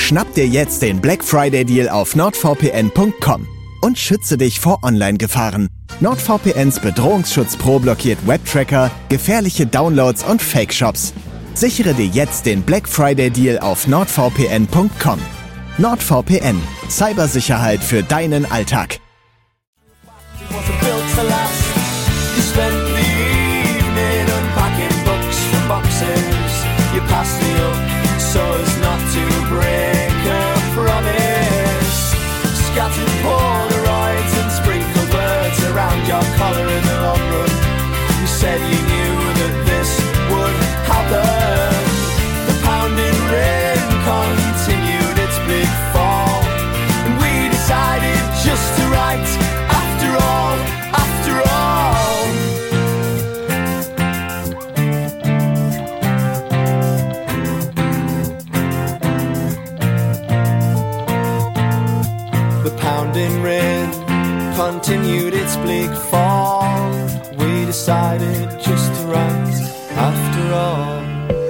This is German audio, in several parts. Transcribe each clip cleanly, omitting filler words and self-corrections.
Schnapp dir jetzt den Black Friday Deal auf nordvpn.com und schütze dich vor Online-Gefahren. NordVPNs Bedrohungsschutz Pro blockiert Webtracker, gefährliche Downloads und Fake-Shops. Sichere dir jetzt den Black Friday Deal auf nordvpn.com. NordVPN. Cybersicherheit für deinen Alltag. Your collar in the long run. You said you knew that this would happen. The pounding rain continued its big fall, and we decided just to write after all, after all. The pounding rain continued its bleak fall. We decided just to write after all.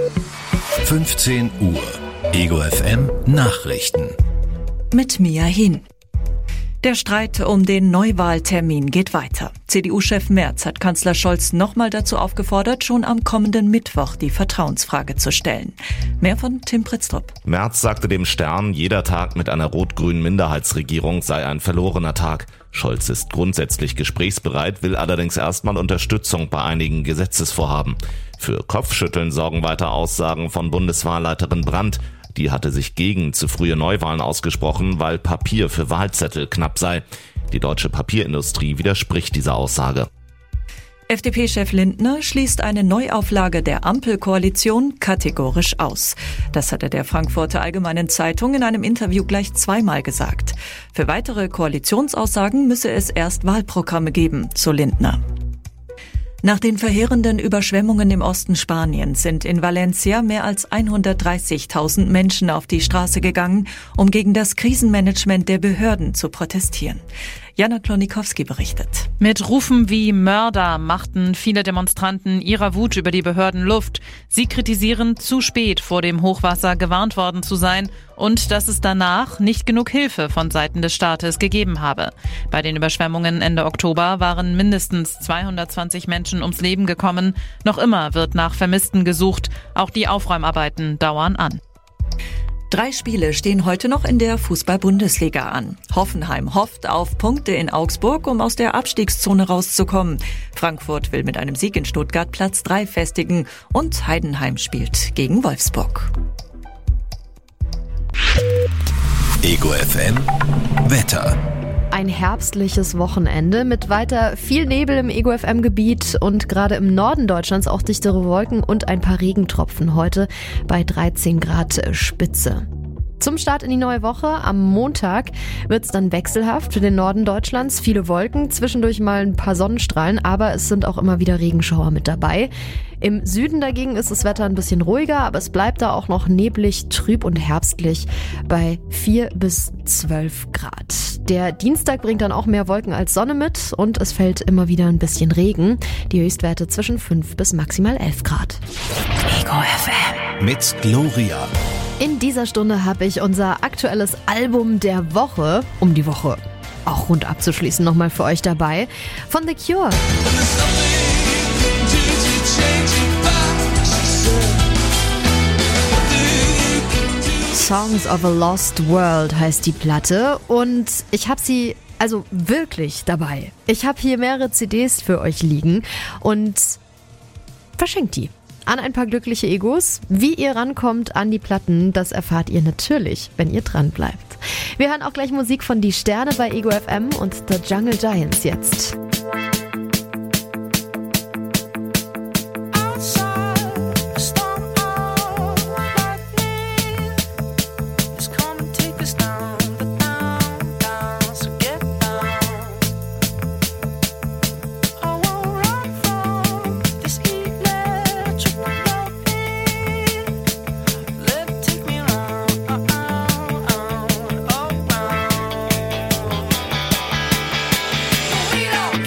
15 Uhr. Ego FM Nachrichten. Mit Mia Hin. Der Streit um den Neuwahltermin geht weiter. CDU-Chef Merz hat Kanzler Scholz nochmal dazu aufgefordert, schon am kommenden Mittwoch die Vertrauensfrage zu stellen. Mehr von Tim Pritztrup. Merz sagte dem Stern, jeder Tag mit einer rot-grünen Minderheitsregierung sei ein verlorener Tag. Scholz ist grundsätzlich gesprächsbereit, will allerdings erstmal Unterstützung bei einigen Gesetzesvorhaben. Für Kopfschütteln sorgen weiter Aussagen von Bundeswahlleiterin Brandt. Die hatte sich gegen zu frühe Neuwahlen ausgesprochen, weil Papier für Wahlzettel knapp sei. Die deutsche Papierindustrie widerspricht dieser Aussage. FDP-Chef Lindner schließt eine Neuauflage der Ampelkoalition kategorisch aus. Das hat er der Frankfurter Allgemeinen Zeitung in einem Interview gleich zweimal gesagt. Für weitere Koalitionsaussagen müsse es erst Wahlprogramme geben, so Lindner. Nach den verheerenden Überschwemmungen im Osten Spaniens sind in Valencia mehr als 130.000 Menschen auf die Straße gegangen, um gegen das Krisenmanagement der Behörden zu protestieren. Jana Klonikowski berichtet. Mit Rufen wie Mörder machten viele Demonstranten ihrer Wut über die Behörden Luft. Sie kritisieren, zu spät vor dem Hochwasser gewarnt worden zu sein und dass es danach nicht genug Hilfe von Seiten des Staates gegeben habe. Bei den Überschwemmungen Ende Oktober waren mindestens 220 Menschen ums Leben gekommen. Noch immer wird nach Vermissten gesucht. Auch die Aufräumarbeiten dauern an. 3 Spiele stehen heute noch in der Fußball-Bundesliga an. Hoffenheim hofft auf Punkte in Augsburg, um aus der Abstiegszone rauszukommen. Frankfurt will mit einem Sieg in Stuttgart Platz 3 festigen und Heidenheim spielt gegen Wolfsburg. Ego FM Wetter. Ein herbstliches Wochenende mit weiter viel Nebel im Ego FM-Gebiet und gerade im Norden Deutschlands auch dichtere Wolken und ein paar Regentropfen heute bei 13 Grad Spitze. Zum Start in die neue Woche am Montag wird es dann wechselhaft für den Norden Deutschlands. Viele Wolken, zwischendurch mal ein paar Sonnenstrahlen, aber es sind auch immer wieder Regenschauer mit dabei. Im Süden dagegen ist das Wetter ein bisschen ruhiger, aber es bleibt da auch noch neblig, trüb und herbstlich bei 4 bis 12 Grad. Der Dienstag bringt dann auch mehr Wolken als Sonne mit und es fällt immer wieder ein bisschen Regen. Die Höchstwerte zwischen 5 bis maximal 11 Grad. Ego FM mit Gloria. In dieser Stunde habe ich unser aktuelles Album der Woche, um die Woche auch rund abzuschließen, nochmal für euch dabei, von The Cure. Songs of a Lost World heißt die Platte und ich habe sie also wirklich dabei. Ich habe hier mehrere CDs für euch liegen und verschenkt die an ein paar glückliche Egos. Wie ihr rankommt an die Platten, das erfahrt ihr natürlich, wenn ihr dran bleibt. Wir hören auch gleich Musik von Die Sterne bei Ego FM und The Jungle Giants jetzt. We don't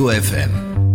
Ego FM.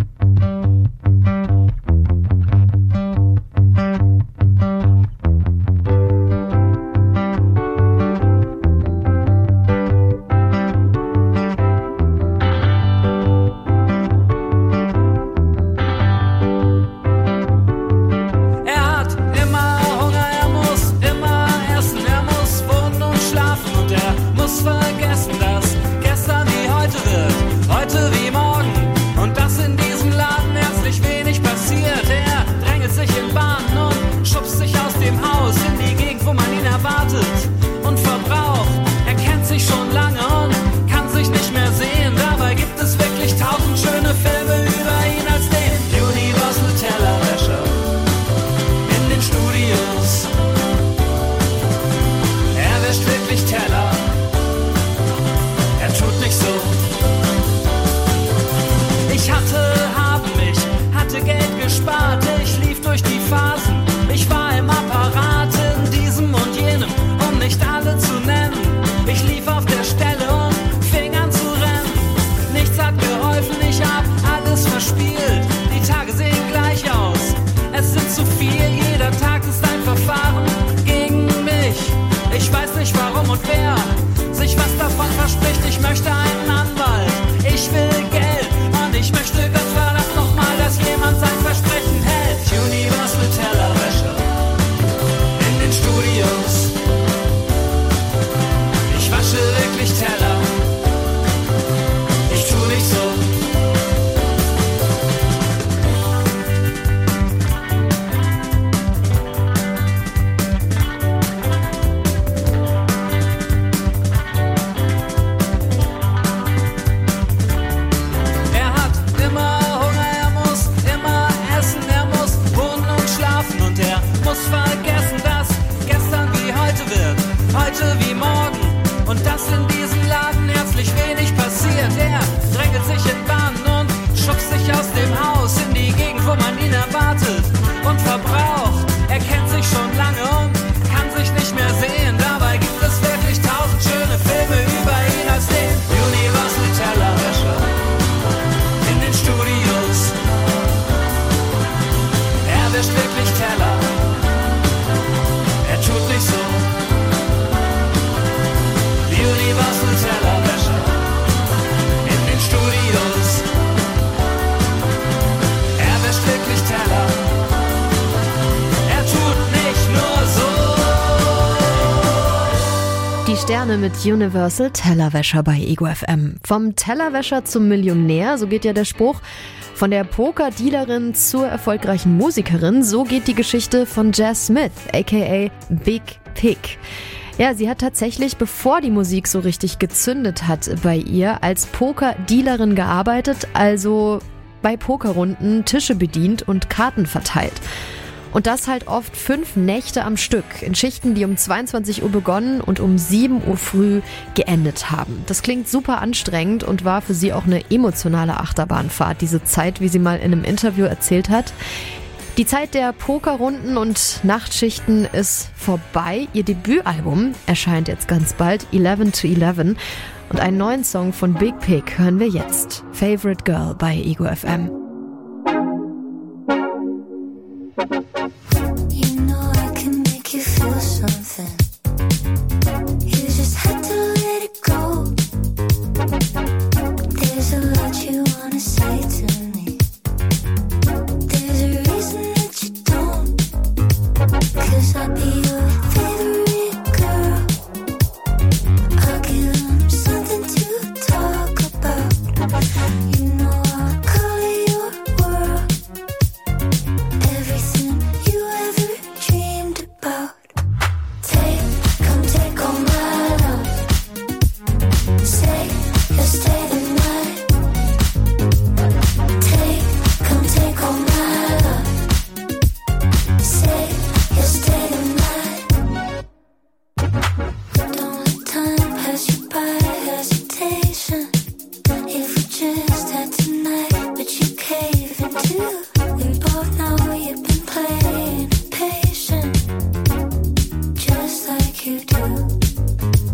Sterne mit Universal Tellerwäscher bei Ego FM. Vom Tellerwäscher zum Millionär, so geht ja der Spruch. Von der Pokerdealerin zur erfolgreichen Musikerin, so geht die Geschichte von Jazz Smith, aka Big Pig. Ja, sie hat tatsächlich, bevor die Musik so richtig gezündet hat bei ihr, als Pokerdealerin gearbeitet, also bei Pokerrunden Tische bedient und Karten verteilt. Und das halt oft 5 Nächte am Stück, in Schichten, die um 22 Uhr begonnen und um 7 Uhr früh geendet haben. Das klingt super anstrengend und war für sie auch eine emotionale Achterbahnfahrt, diese Zeit, wie sie mal in einem Interview erzählt hat. Die Zeit der Pokerrunden und Nachtschichten ist vorbei. Ihr Debütalbum erscheint jetzt ganz bald, 11 to 11. Und einen neuen Song von Big Pig hören wir jetzt. Favorite Girl bei Ego FM.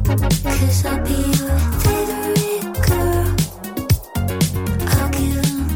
I'll be your favorite girl. I'll give them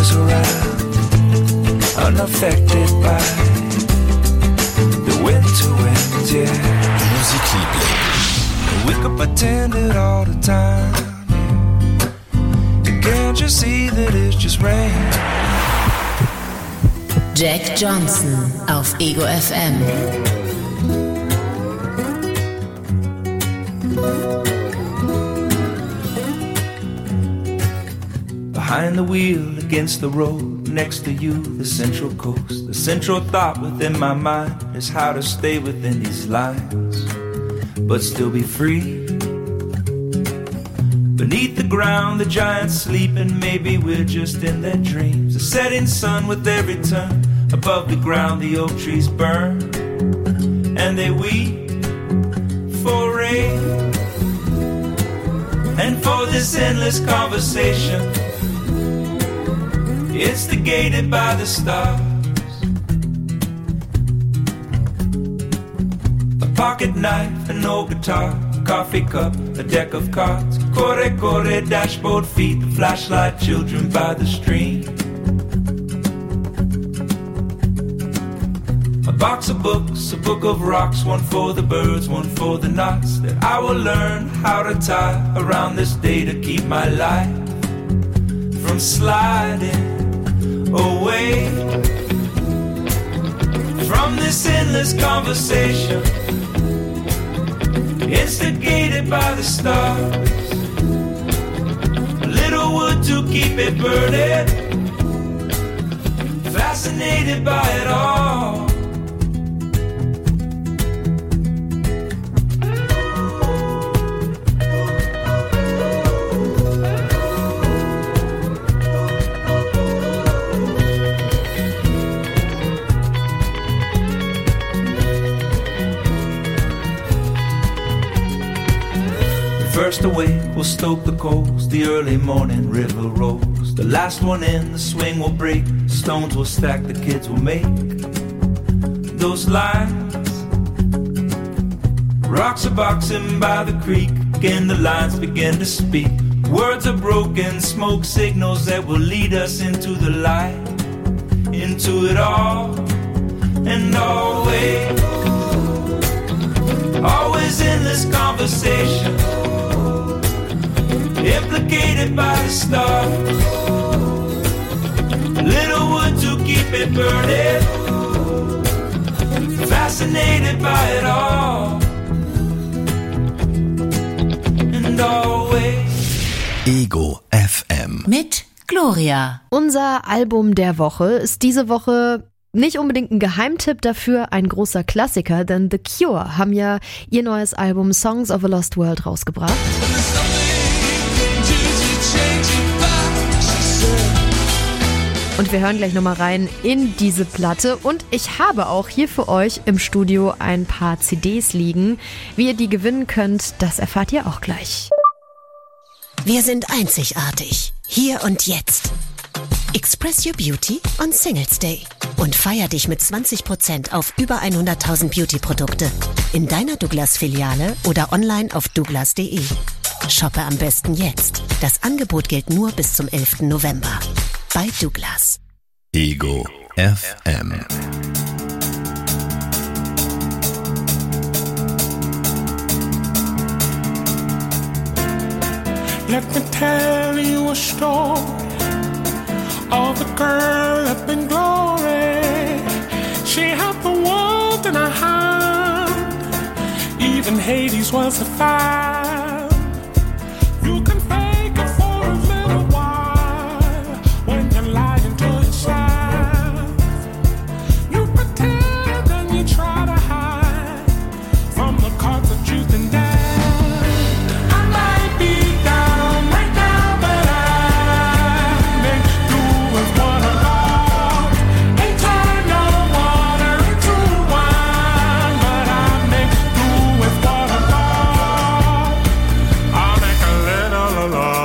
is around, unaffected by the winter winds, yeah. Musikliebling. We could pretend it all the time, yeah. Can't you see that it's just rain? Jack Johnson auf Ego FM. Behind the wheel, against the road, next to you, the Central Coast. The central thought within my mind is how to stay within these lines, but still be free. Beneath the ground, the giants sleep, and maybe we're just in their dreams. The setting sun with every turn. Above the ground, the oak trees burn, and they weep for rain, and for this endless conversation, instigated by the stars. A pocket knife, an old guitar, a coffee cup, a deck of cards, corre, corre, dashboard feet, the flashlight, children by the stream. A box of books, a book of rocks, one for the birds, one for the knots, that I will learn how to tie around this day to keep my life from sliding away from this endless conversation, instigated by the stars. A little wood to keep it burning, fascinated by it all. First awake, we'll stoke the coals, the early morning river rolls. The last one in, the swing will break, stones will stack, the kids will make those lines. Rocks are boxing by the creek, again the lines begin to speak. Words are broken, smoke signals that will lead us into the light, into it all, and always, always in this conversation, implicated by the stars. Little wood to keep it burning, fascinated by it all, and always. Ego FM mit Gloria. Unser Album der Woche ist diese Woche nicht unbedingt ein Geheimtipp, dafür ein großer Klassiker, denn The Cure haben ja ihr neues Album Songs of a Lost World rausgebracht. Und wir hören gleich nochmal rein in diese Platte. Und ich habe auch hier für euch im Studio ein paar CDs liegen. Wie ihr die gewinnen könnt, das erfahrt ihr auch gleich. Wir sind einzigartig. Hier und jetzt. Express your beauty on Singles Day. Und feier dich mit 20% auf über 100.000 Beauty-Produkte. In deiner Douglas-Filiale oder online auf douglas.de. Shoppe am besten jetzt. Das Angebot gilt nur bis zum 11. November. Bei Douglas. Ego FM. Let me tell you a story of a girl up in glory. She had the world in her hand. Even Hades was a fan. You can fake it for a little while when you're lying to yourself. You pretend and you try to hide from the cards that you've been dealt. I might be down right now, but I make do with what I got. Ain't turned no water into wine, but I make do with what I got. I'll make a little alone.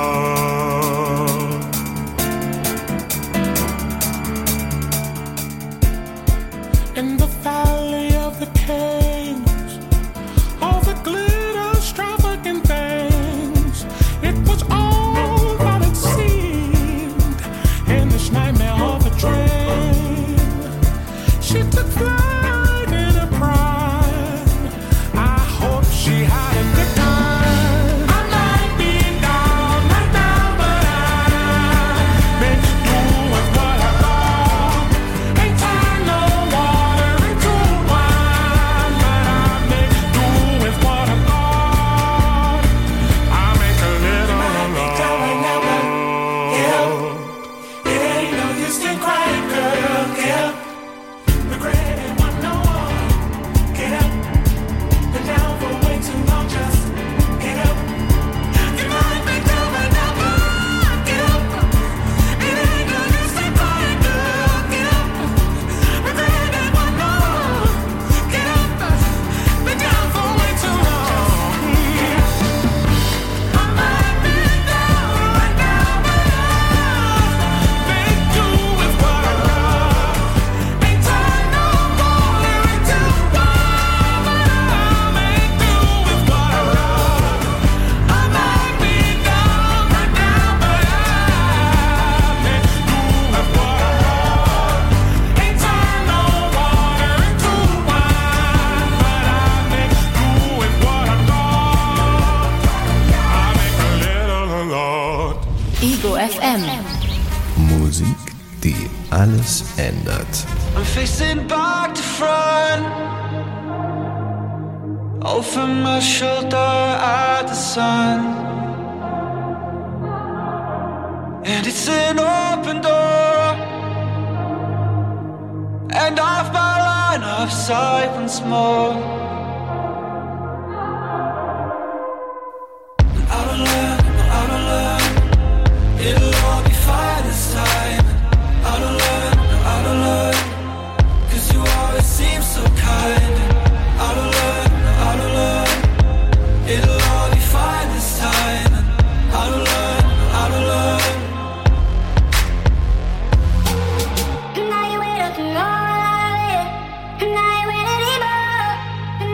In the valley of the kings, all the glitter, extravagant things, it was all that it seemed. In nightmare of a train. She took flight in a prime. I hope she had a good time. I might be down right now, but I make do with what I got. Ain't time no water into wine, but I make do with what I got. I make a little alone. Yeah, it ain't no use in crying, girl. Get up, regret it, want no more. Get up, been down for way too long. Just get up. You might be down right now, but get up. It ain't no use in crying, girl. Get up, regret it, want no more. Get up, been down for way too long. I might be down right now, but I make do with what I got. Ain't time no water into wine, but I make do with what I got. I might be down right now, but I make do with what I got. Ain't time no water into wine, but I make do with what I got. I make a little alone. Ego FM. Musik, die alles ändert. I'm facing back to front. Over my shoulder at the sun. And it's an open door. And off my line of sight once more. Out of love, it'll all be fine this time. Out of love, 'cause you always seem so kind. Out of love, it'll all be fine this time. Out of love. Now you wait up and all I live. Now you wait anymore.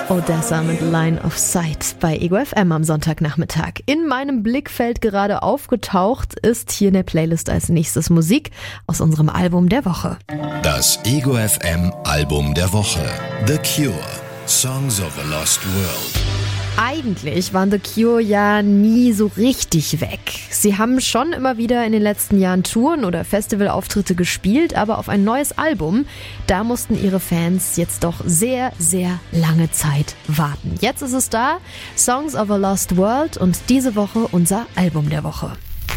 Odessa mit Line of Sight bei Ego FM am Sonntagnachmittag. In meinem Blickfeld gerade aufgetaucht ist hier in der Playlist als nächstes Musik aus unserem Album der Woche. Das Ego FM Album der Woche. The Cure. Songs of a Lost World. Eigentlich waren The Cure ja nie so richtig weg. Sie haben schon immer wieder in den letzten Jahren Touren oder Festivalauftritte gespielt, aber auf ein neues Album, da mussten ihre Fans jetzt doch sehr, sehr lange Zeit warten. Jetzt ist es da, Songs of a Lost World, und diese Woche unser Album der Woche.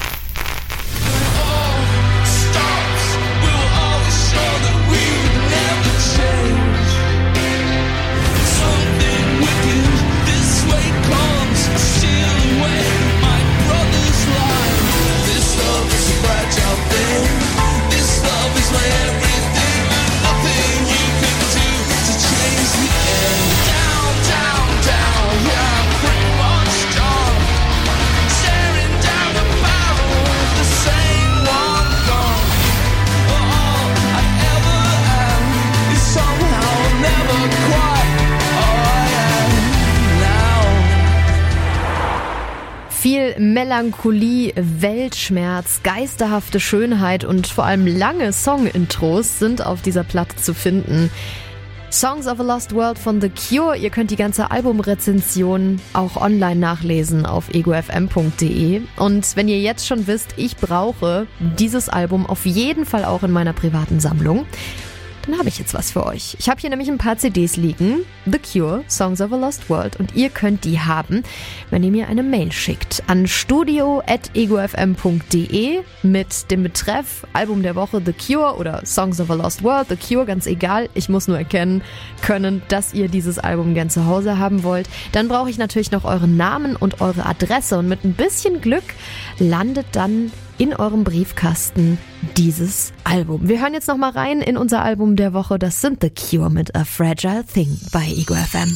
Viel Melancholie, Weltschmerz, geisterhafte Schönheit und vor allem lange Song-Intros sind auf dieser Platte zu finden. Songs of a Lost World von The Cure. Ihr könnt die ganze Albumrezension auch online nachlesen auf egofm.de. Und wenn ihr jetzt schon wisst, ich brauche dieses Album auf jeden Fall auch in meiner privaten Sammlung, dann habe ich jetzt was für euch. Ich habe hier nämlich ein paar CDs liegen. The Cure, Songs of a Lost World. Und ihr könnt die haben, wenn ihr mir eine Mail schickt an studio@egofm.de mit dem Betreff Album der Woche The Cure oder Songs of a Lost World. The Cure, ganz egal. Ich muss nur erkennen können, dass ihr dieses Album gern zu Hause haben wollt. Dann brauche ich natürlich noch euren Namen und eure Adresse. Und mit ein bisschen Glück landet dann in eurem Briefkasten dieses Album. Wir hören jetzt noch mal rein in unser Album der Woche. Das sind The Cure mit A Fragile Thing bei Ego FM.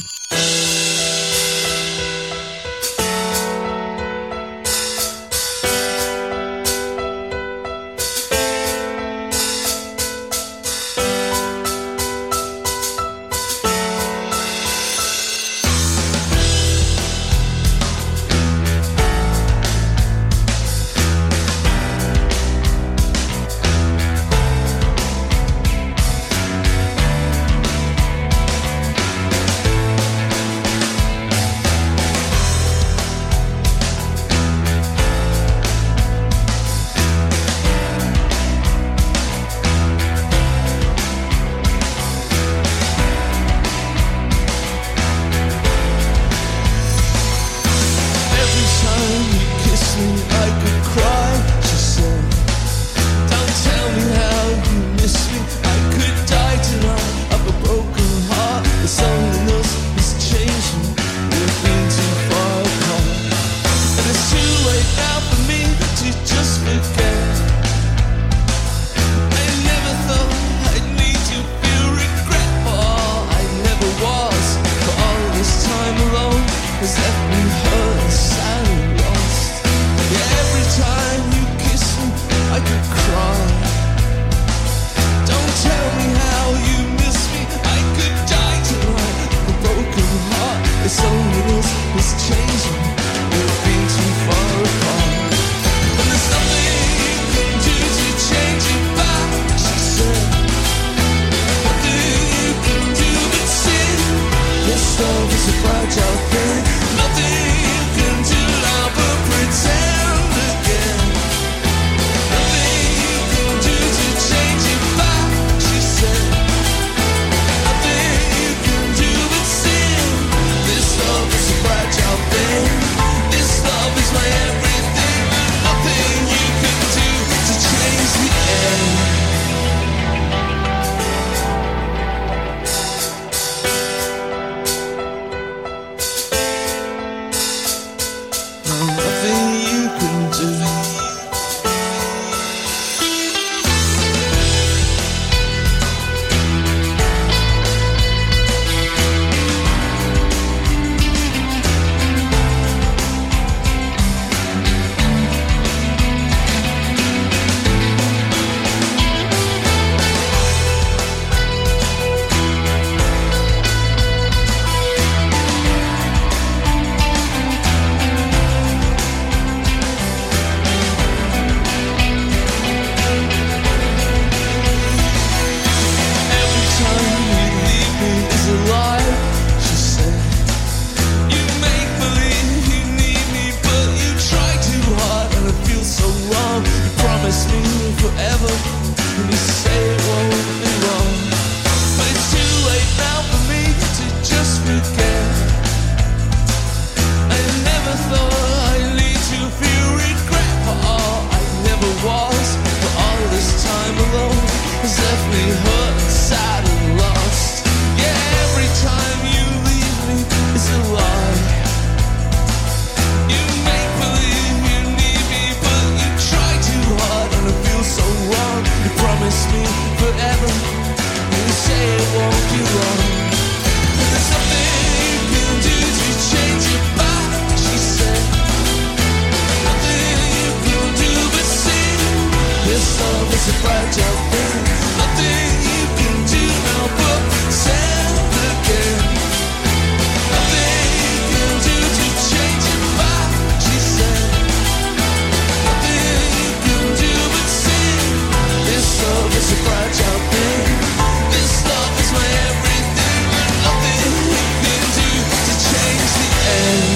fragile thing. Nothing you can do now but stand again. Nothing you can do to change your mind, she said. Nothing you can do but sing. This love is a fragile thing. This love is my everything. And nothing you can do to change the end.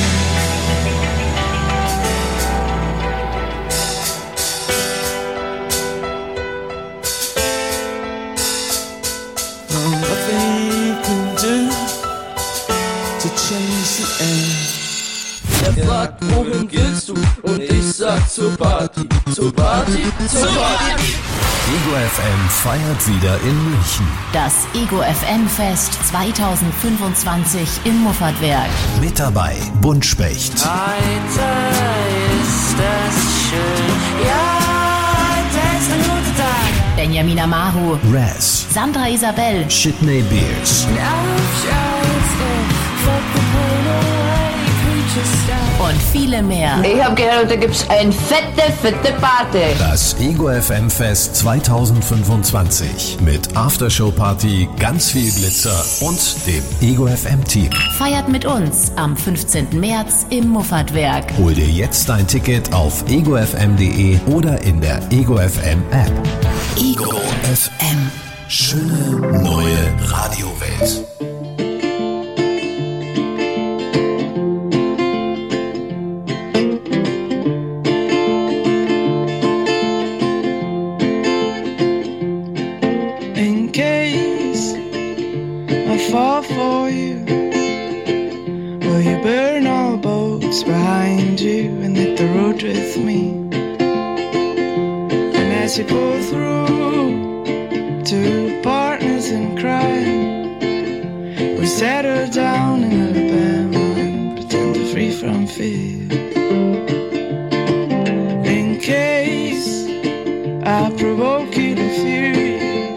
Er fragt, wohin willst du? Und ich sag zur Party, zur Party, zur Party. Ego FM feiert wieder in München. Das Ego FM Fest 2025 im Muffatwerk. Mit dabei Buntspecht. Heute ist es schön, ja, heute ist ein guter Tag. Benjamin Amaru, Raz, Sandra Isabel, Sydney Beers. Und viele mehr. Ich habe gehört, da gibt's eine fette Party. Das Ego FM Fest 2025 mit Aftershow-Party, ganz viel Glitzer und dem Ego FM Team. Feiert mit uns am 15. März im Muffatwerk. Hol dir jetzt dein Ticket auf egofm.de oder in der Ego FM App. Ego FM. Schöne neue Radiowelt. Fall for you. Will you burn all boats behind you and hit the road with me? And as you pull through, two partners in crime, we settle down in Alabama and pretend to free from fear. In case I provoke you to fury,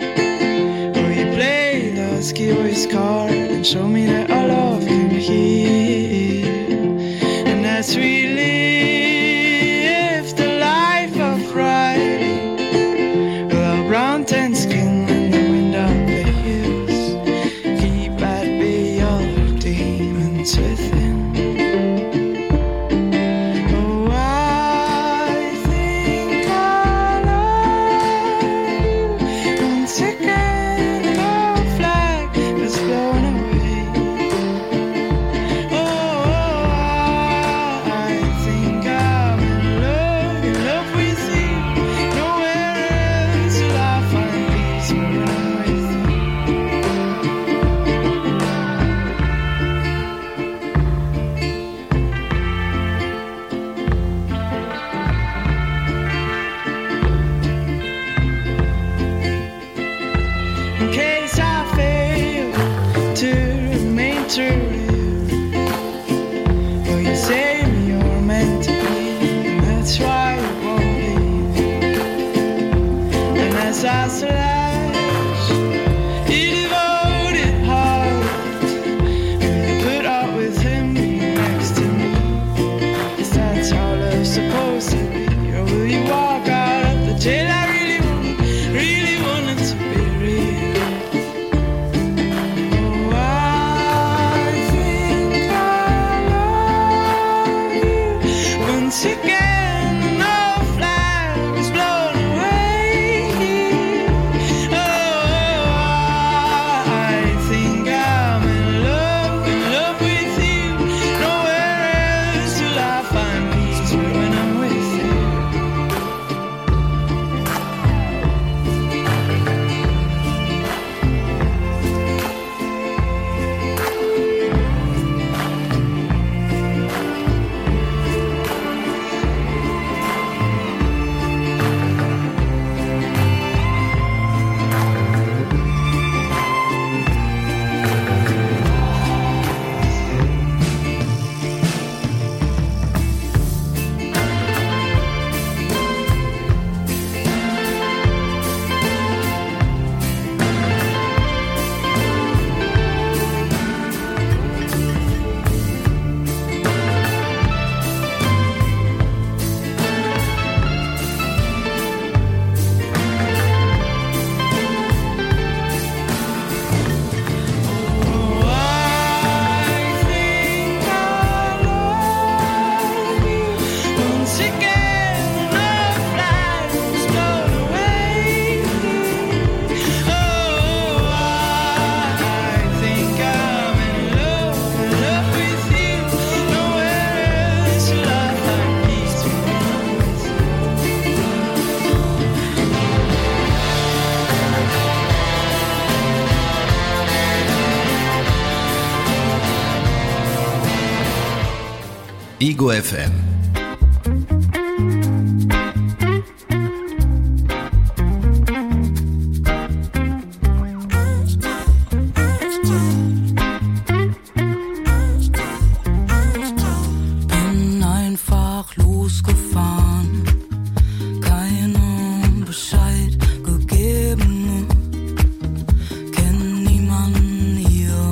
Skiway's card and show me that our love can be here. And as we live the life of Friday, with our brown tan skin and the wind up the hills, keep at bay all the demons within. Oh, I think I love you. One second. In case I fail to remain true to you, well, you say you're meant to be, and that's why you won't leave. And as I slash your devoted heart, will you put up with him next to me? Is that how love's supposed to be? Or will you walk out of the jail I really want it to be real? Oh, I Ego FM. Bin einfach losgefahren, keinem Bescheid gegeben, kenn niemanden hier,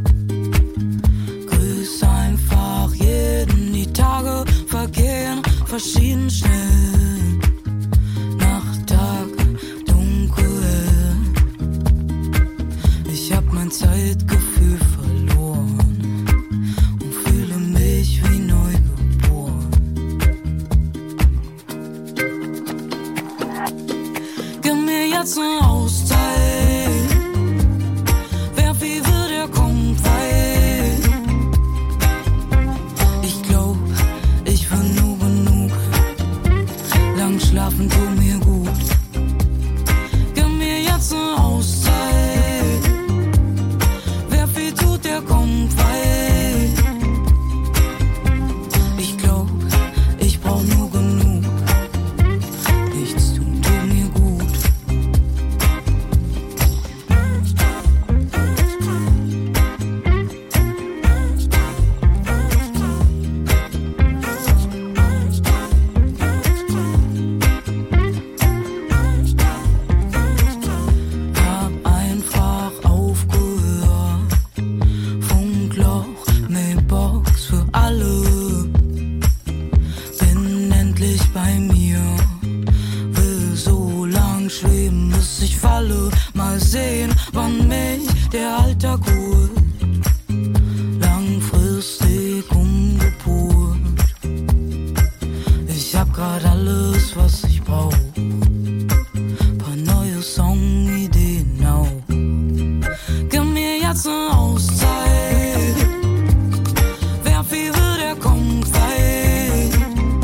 grüß einfach jeden, die Tage vergehen verschieden schnell, Nacht, Tag, dunkel, ich hab mein Zeitgefühl verloren und fühle mich wie neugeboren. Gib mir jetzt eine Auszeit, wer wie will, der kommt weit. Ich glaub, ich will nur genug, lang schlafen tut mir gut. Gib mir jetzt eine Auszeit, wer viel tut, der kommt weit. Ich glaub, ich brauch nur genug, nichts tun tut mir gut. Hab einfach aufgehört, Funkloch, Mailbox für alle. Bin endlich bei mir, will so lang schweben, bis ich falle. Mal sehen, wann mich der Alltag holt. Langfristig umgepolt. Ich hab grad alles, was ich brauch. Paar neue Songideen auch. Gib mir jetzt eine Auszeit, wer viel will, der kommt weit.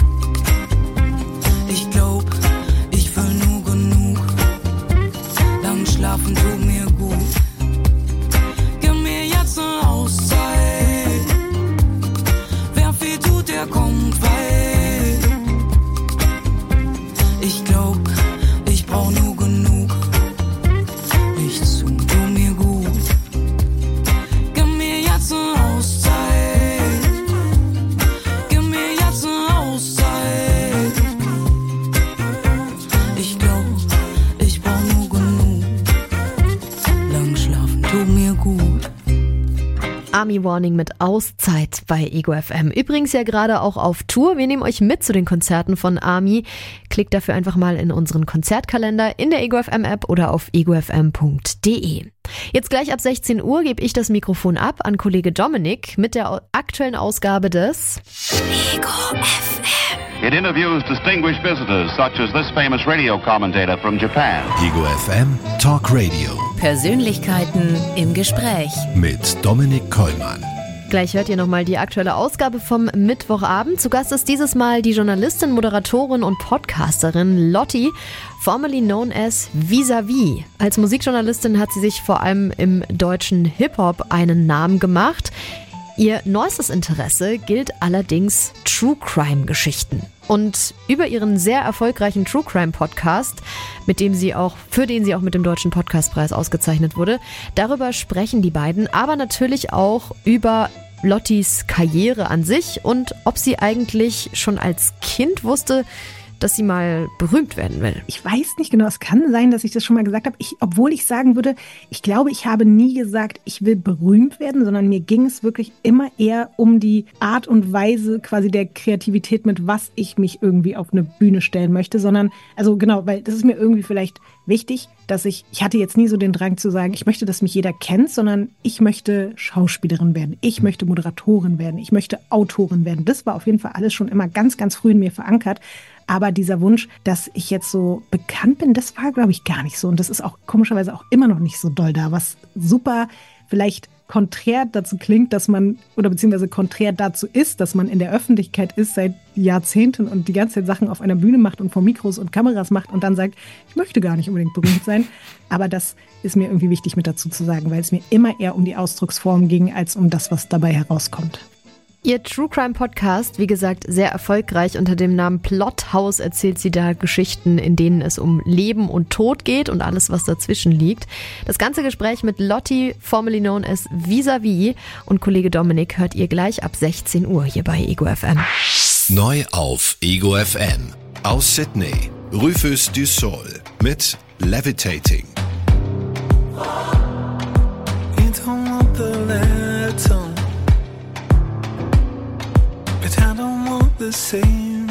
Ich glaub, ich will nur genug, lang schlafen tut mir gut. Gib mir jetzt eine Auszeit, wer viel tut, der kommt weit. Ich glaub, ich brauch nur genug, nichts tun tut mir gut. Gib mir jetzt eine Auszeit, gib mir jetzt eine Auszeit. Ich glaub, ich brauch nur genug, lang schlafen tut mir gut. Army Warning mit Auszeit bei Ego FM. Übrigens ja gerade auch auf Tour. Wir nehmen euch mit zu den Konzerten von Army. Klickt dafür einfach mal in unseren Konzertkalender in der Ego FM App oder auf egofm.de. Jetzt gleich ab 16 Uhr gebe ich das Mikrofon ab an Kollege Dominik mit der aktuellen Ausgabe des Ego FM. It interviews distinguished visitors such as this famous radio commentator from Japan. Ego FM Talk Radio Persönlichkeiten im Gespräch. mit Dominik Kollmann. Gleich hört ihr nochmal die aktuelle Ausgabe vom Mittwochabend. Zu Gast ist dieses Mal die Journalistin, Moderatorin und Podcasterin Lotti, formerly known as Vis-a-Vis. Als Musikjournalistin hat sie sich vor allem im deutschen Hip-Hop einen Namen gemacht. Ihr neuestes Interesse gilt allerdings True-Crime-Geschichten. Und über ihren sehr erfolgreichen True-Crime-Podcast, für den sie auch mit dem Deutschen Podcastpreis ausgezeichnet wurde, darüber sprechen die beiden, aber natürlich auch über Lottis Karriere an sich und ob sie eigentlich schon als Kind wusste, dass sie mal berühmt werden will. Ich weiß nicht genau, es kann sein, dass ich das schon mal gesagt habe. Obwohl ich sagen würde, ich glaube, ich habe nie gesagt, ich will berühmt werden, sondern mir ging es wirklich immer eher um die Art und Weise quasi der Kreativität, mit was ich mich irgendwie auf eine Bühne stellen möchte, sondern, also genau, weil das ist mir irgendwie vielleicht wichtig, dass ich hatte jetzt nie so den Drang zu sagen, ich möchte, dass mich jeder kennt, sondern ich möchte Schauspielerin werden, ich möchte Moderatorin werden, ich möchte Autorin werden. Das war auf jeden Fall alles schon immer ganz, ganz früh in mir verankert. Aber dieser Wunsch, dass ich jetzt so bekannt bin, das war, glaube ich, gar nicht so. Und das ist auch komischerweise auch immer noch nicht so doll da, was super vielleicht konträr dazu klingt, dass man, oder beziehungsweise konträr dazu ist, dass man in der Öffentlichkeit ist seit Jahrzehnten und die ganze Zeit Sachen auf einer Bühne macht und vor Mikros und Kameras macht und dann sagt, ich möchte gar nicht unbedingt berühmt sein. Aber das ist mir irgendwie wichtig mit dazu zu sagen, weil es mir immer eher um die Ausdrucksform ging, als um das, was dabei herauskommt. Ihr True Crime Podcast, wie gesagt, sehr erfolgreich. Unter dem Namen Plothouse erzählt sie da Geschichten, in denen es um Leben und Tod geht und alles, was dazwischen liegt. Das ganze Gespräch mit Lotti, formerly known as Vis-a-vis, und Kollege Dominik hört ihr gleich ab 16 Uhr hier bei Ego FM. Neu auf Ego FM. Aus Sydney, Rufus du Sol mit Levitating. You don't want the letter, but I don't want the same.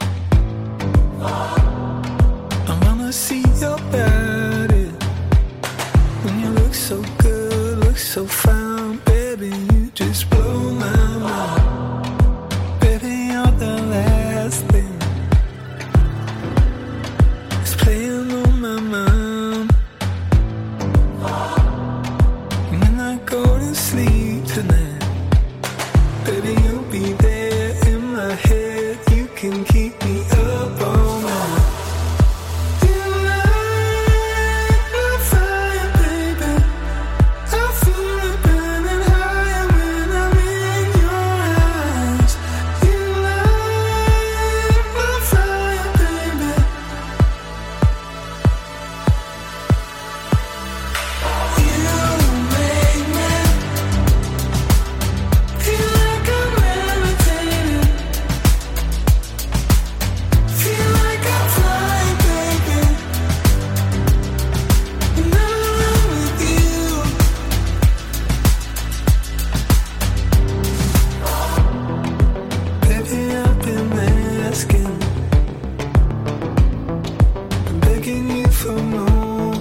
I wanna see your body when you look so good, look so fine, baby. You just blow my mind, baby. You're the last thing that's playing on my mind. And when I go to sleep tonight, baby, you'll be there in my head. You can keep me up all night. You light my fire, baby. I feel it burning higher when I'm in your eyes. You light my fire, baby. You make me feel like I'm levitating. Feel like I'm flying, baby. And I'm with you. Baby, I've been asking, been begging you for more.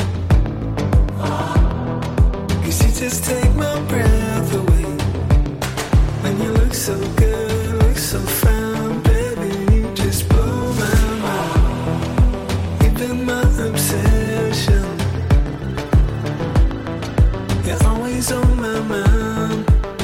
'Cause you just take my breath away. When you look so good, look so fine, baby, you just blow my mind. You've been my obsession. You're always on my mind.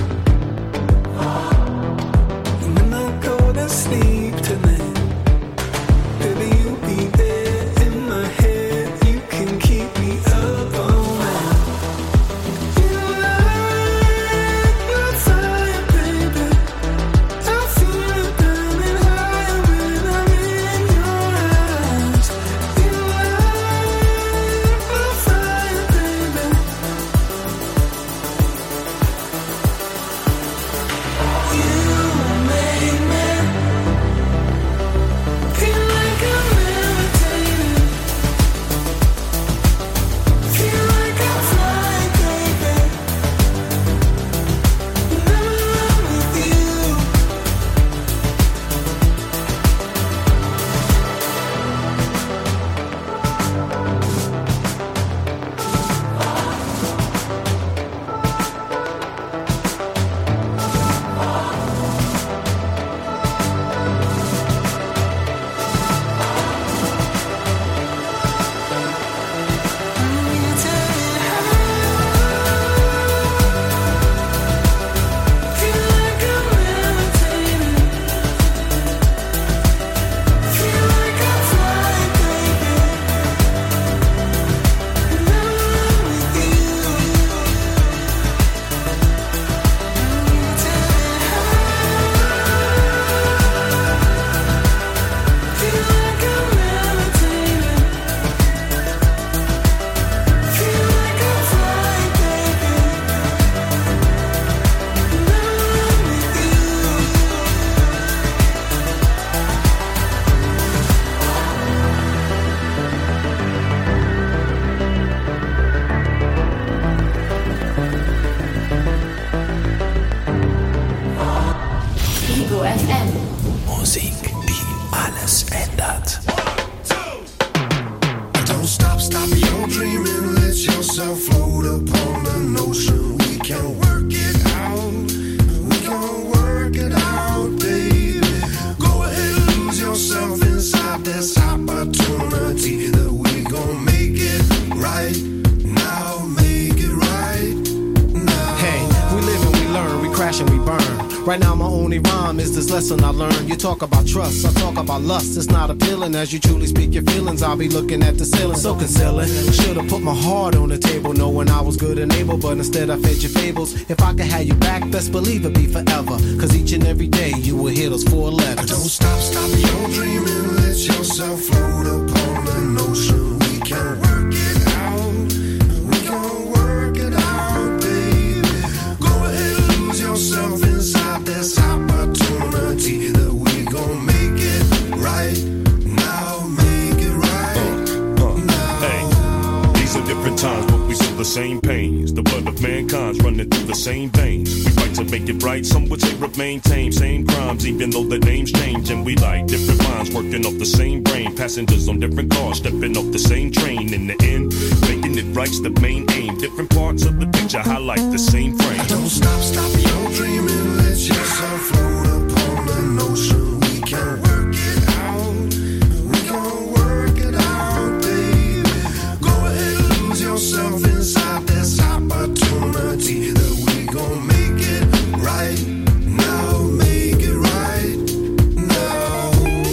And when I go to sleep tonight, baby, you'll be there in my head. You can keep me up all night. You light my fire, baby. I feel it burning higher when I'm in your eyes. You light my fire, baby. You make me feel like I'm levitating. Feel like I'm flying, baby. And I'm with you. Feel like I'm levitating. Feel like I'm flying, baby. And I'm with you. Feel like I'm levitating. Feel like I'm flying, baby. And I'm with you. Ego FM. Musik, die alles ändert. Don't stop your dreaming. Let yourself float upon an ocean. We can work it out. We can work it out, baby. Go ahead and lose yourself inside this opportunity that we gon' make it right now. Make it right now. Hey, we live and we learn, we crash and we burn. Right now my only rhyme is this lesson I learned. You talk about trust, I talk about lust. It's not appealing as you truly speak your feelings. I'll be looking at the ceiling, so concealing. Should've put my heart on the table, knowing I was good and able, but instead I fed your fables. If I could have you back, best believe it'd be forever. Cause each and every day you will hear those 4 letters. Don't stop your dreaming. Let yourself float upon an ocean. We can work it out. We can work it out, baby. Go ahead and lose yourself inside this opportunity that we gon' make it right now. Make it right now. Hey, these are different times, but we still the same pains. The blood of mankind's running through the same veins. We fight to make it right. Some would say remain tame. Same crimes, even though the names change. And we like different minds working off the same brain. Passengers on different cars, stepping off the same train. In the end, making it right's the main aim. Different parts of the picture highlight the same frame. Don't stop your dreaming. Let yourself float upon an ocean. We can work it out. We can work it out, baby. Go ahead and lose yourself inside this opportunity that we gon' make it right now. Make it right now.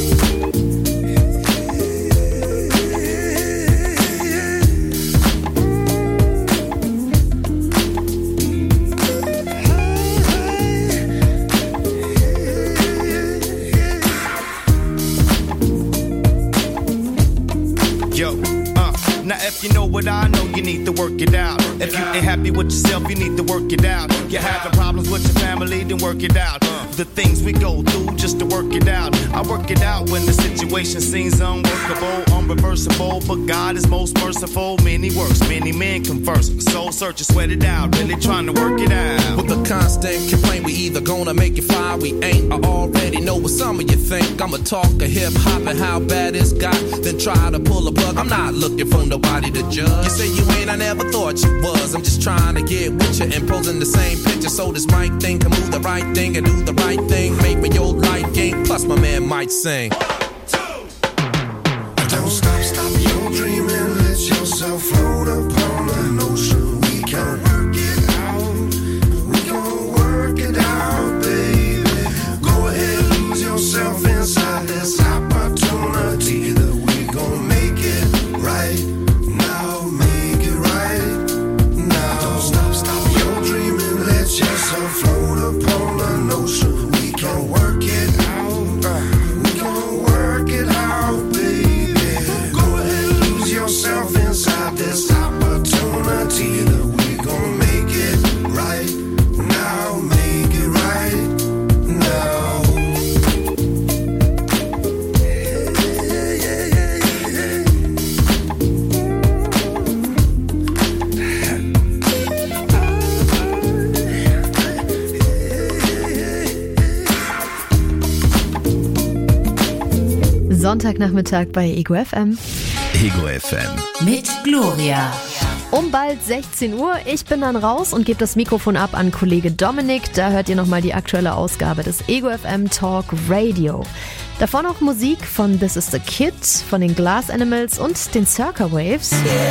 Yo, now if you know what I know, you need to work it out. If you ain't happy with yourself, you need to work it out. You're having problems with your family, then work it out. The things we go through just to work it out. I work it out when the situation seems unworkable, unreversible, but God is most merciful. Many works, many men converse. Soul searching, sweat it out, really trying to work it out. With a constant complaint, we either gonna make it fly, we ain't. I already know what some of you think. I'ma talk a hip hop and how bad it's got, then try to pull a plug. I'm not looking for nobody to judge. You say you ain't, I never thought you was. I'm just trying to get with you and posing the same picture so this mic thing can move the right thing and do the right thing. Make me your life game, plus my man might sing. 1, 2. Don't stop your dreaming. Let yourself float upon an ocean. We can work it out. We can work it out, baby. Go ahead and lose yourself inside this opportunity that we gon' make it right now. Make it right now. Don't stop your dreaming. Let yourself float upon an ocean. We can work it out. We can work it out, baby. Go ahead and lose yourself inside this opportunity that we gon' make it right now. Make it right now. Sonntagnachmittag bei Ego FM. Ego FM. Mit Gloria. Um bald 16 Uhr. Ich bin dann raus und gebe das Mikrofon ab an Kollege Dominik. Da hört ihr nochmal die aktuelle Ausgabe des Ego FM Talk Radio. Davor noch Musik von This Is The Kid, von den Glass Animals und den Circa Waves.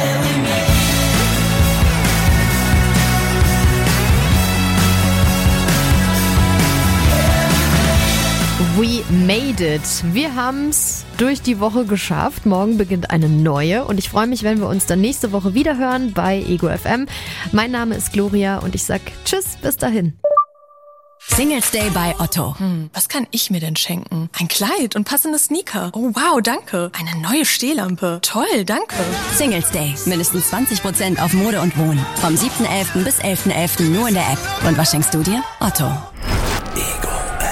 We made it. Wir haben's durch die Woche geschafft. Morgen beginnt eine neue und ich freue mich, wenn wir uns dann nächste Woche wieder hören bei Ego FM. Mein Name ist Gloria und ich sag Tschüss, bis dahin. Singles Day bei Otto. Was kann ich mir denn schenken? Ein Kleid und passende Sneaker. Oh wow, danke. Eine neue Stehlampe. Toll, danke. Singles Day. Mindestens 20% auf Mode und Wohnen. Vom 7.11. bis 11.11. nur in der App. Und was schenkst du dir? Otto. Ego.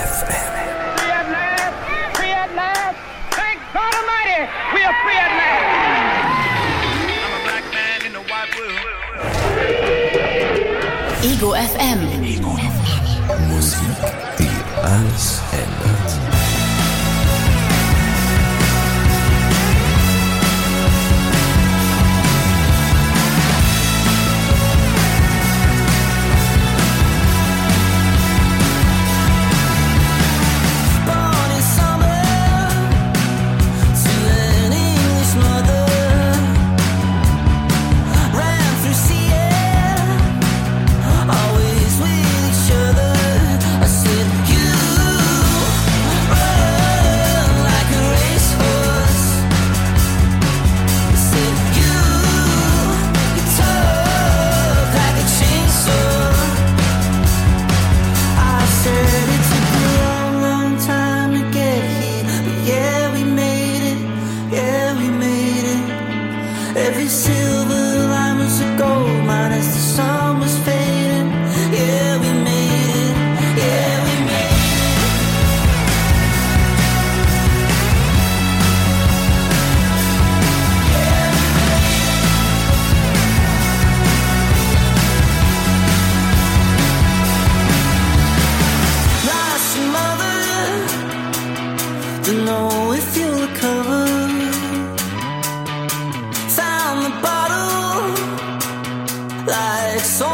We are free at last. I'm a black man in a white world. Ego FM. Ego FM. Musik, die alles ändert. Always with each other. I said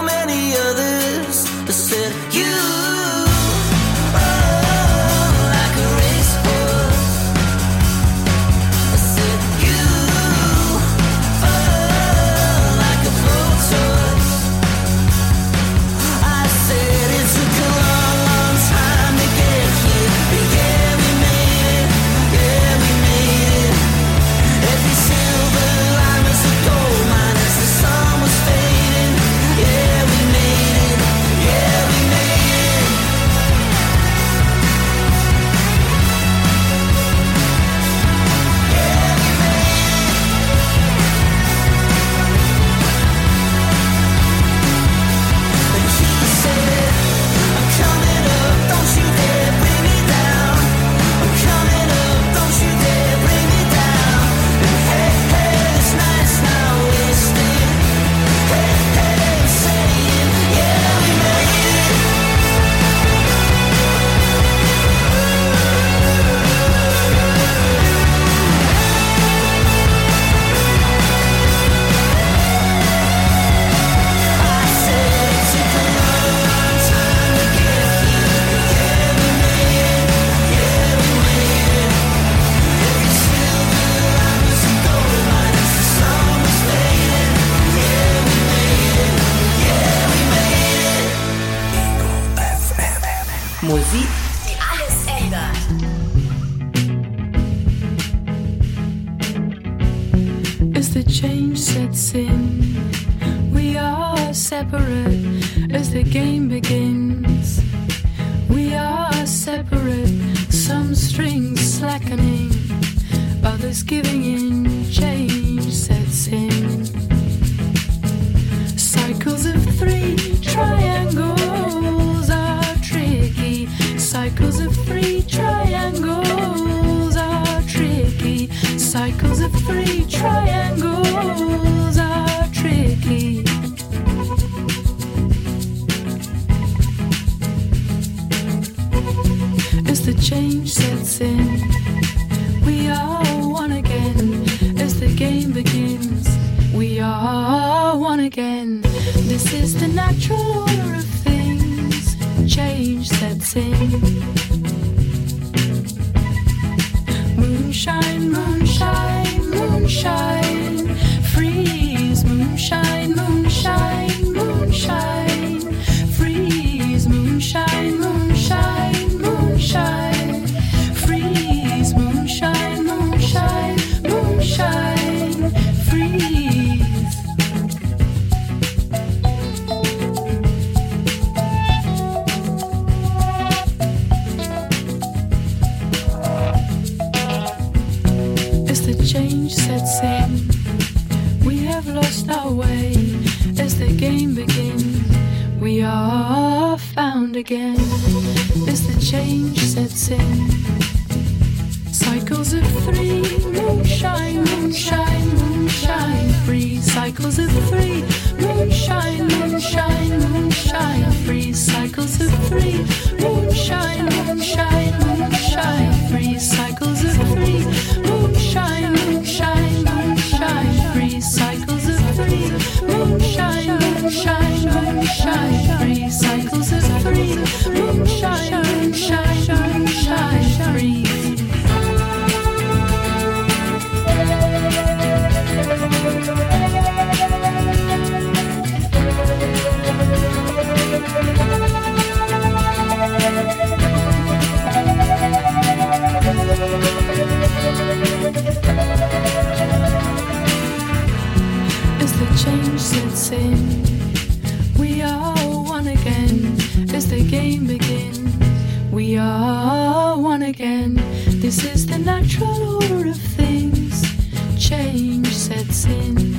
many others. I said, you. Musik, die alles ändert. As the change sets in, we are separate. As the game begins, we are separate. Some strings slackening, others giving in. Change sets in. Cycles of three triangles are tricky. Cycles of three triangles are tricky. Cycles of three triangles are tricky. As the change sets in, we are one again. As the game begins, we are one again. This is the natural order of things. Change sets in. Moonshine, moonshine, moonshine. Freeze, moonshine, moonshine, moonshine. Freeze, moonshine, moonshine, moonshine. Freeze, moonshine, moonshine, moonshine. Freeze. As the change sets in, we have lost our way. As the game begins, we are found again. As the change sets in, cycles of three, moonshine, moonshine, moonshine, free. Cycles of three, moonshine, moonshine, moonshine, free. Cycles of three, moonshine, moonshine, moonshine, free. Cycles of three, moonshine, moonshine, moonshine, free. Cycles of three, moonshine, moonshine, moonshine, free. Cycles of three, moonshine, moonshine, moonshine, free. As the change sets in, we are one again. As the game begins, we are one again. This is the natural order of things. Change sets in.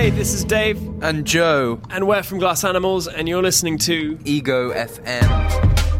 Hey, this is Dave. And Joe. And we're from Glass Animals, and you're listening to Ego FM.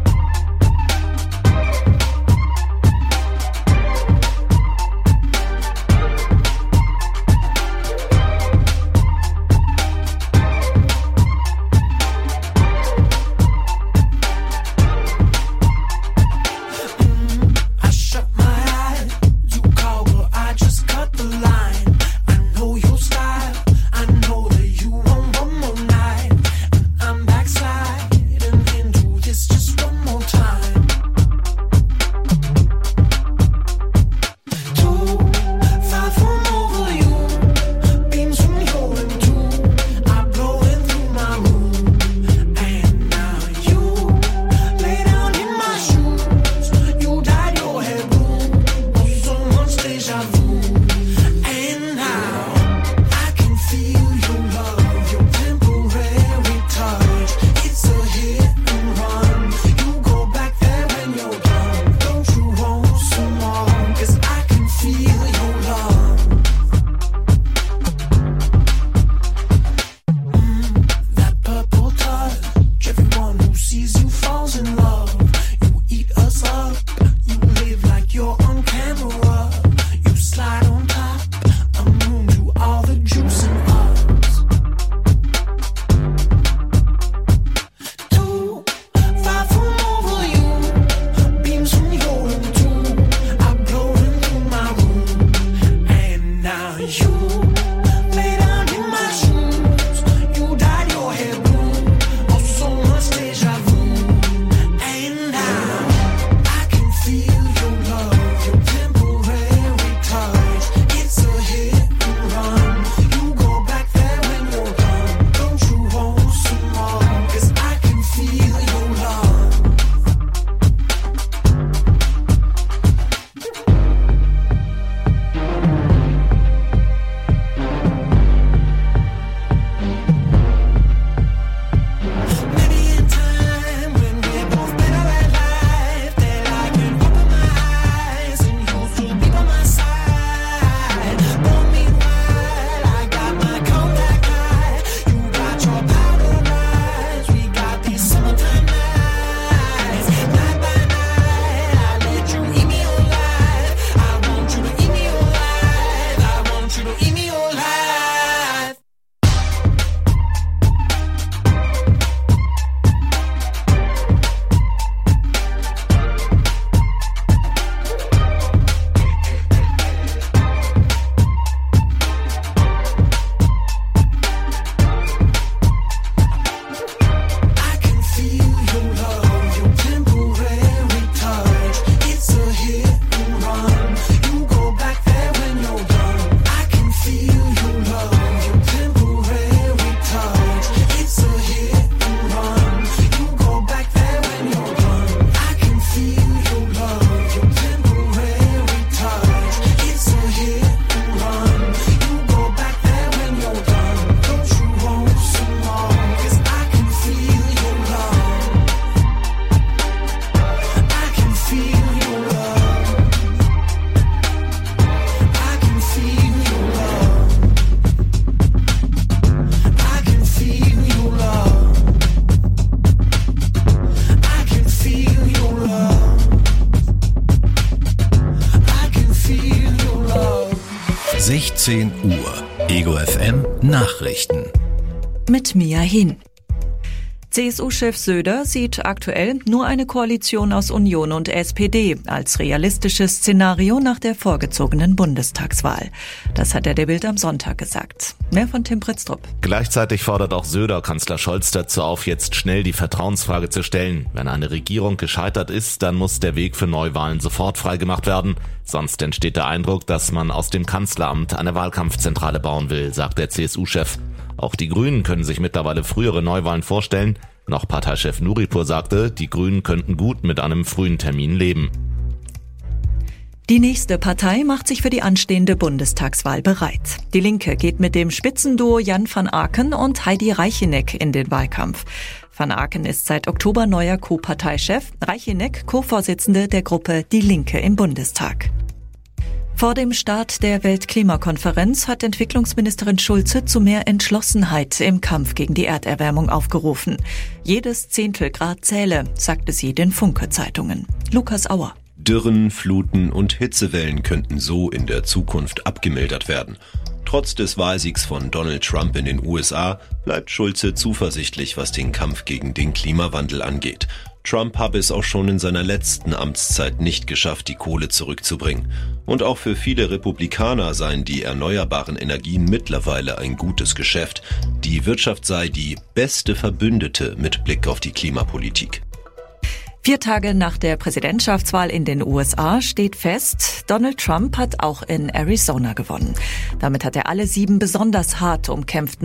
Uhr. Ego FM Nachrichten. Mit Mia Hin. CSU-Chef Söder sieht aktuell nur eine Koalition aus Union und SPD als realistisches Szenario nach der vorgezogenen Bundestagswahl. Das hat er der Bild am Sonntag gesagt. Mehr von Tim Pritztrup. Gleichzeitig fordert auch Söder Kanzler Scholz dazu auf, jetzt schnell die Vertrauensfrage zu stellen. Wenn eine Regierung gescheitert ist, dann muss der Weg für Neuwahlen sofort freigemacht werden. Sonst entsteht der Eindruck, dass man aus dem Kanzleramt eine Wahlkampfzentrale bauen will, sagt der CSU-Chef. Auch die Grünen können sich mittlerweile frühere Neuwahlen vorstellen. Noch Parteichef Nuripur sagte, die Grünen könnten gut mit einem frühen Termin leben. Die nächste Partei macht sich für die anstehende Bundestagswahl bereit. Die Linke geht mit dem Spitzenduo Jan van Aken und Heidi Reicheneck in den Wahlkampf. Van Aken ist seit Oktober neuer Co-Parteichef, Reicheneck Co-Vorsitzende der Gruppe Die Linke im Bundestag. Vor dem Start der Weltklimakonferenz hat Entwicklungsministerin Schulze zu mehr Entschlossenheit im Kampf gegen die Erderwärmung aufgerufen. Jedes Zehntelgrad zähle, sagte sie den Funke-Zeitungen. Lukas Auer. Dürren, Fluten und Hitzewellen könnten so in der Zukunft abgemildert werden. Trotz des Wahlsiegs von Donald Trump in den USA bleibt Schulze zuversichtlich, was den Kampf gegen den Klimawandel angeht. Trump habe es auch schon in seiner letzten Amtszeit nicht geschafft, die Kohle zurückzubringen. Und auch für viele Republikaner seien die erneuerbaren Energien mittlerweile ein gutes Geschäft. Die Wirtschaft sei die beste Verbündete mit Blick auf die Klimapolitik. 4 Tage nach der Präsidentschaftswahl in den USA steht fest, Donald Trump hat auch in Arizona gewonnen. Damit hat er alle 7 besonders hart umkämpften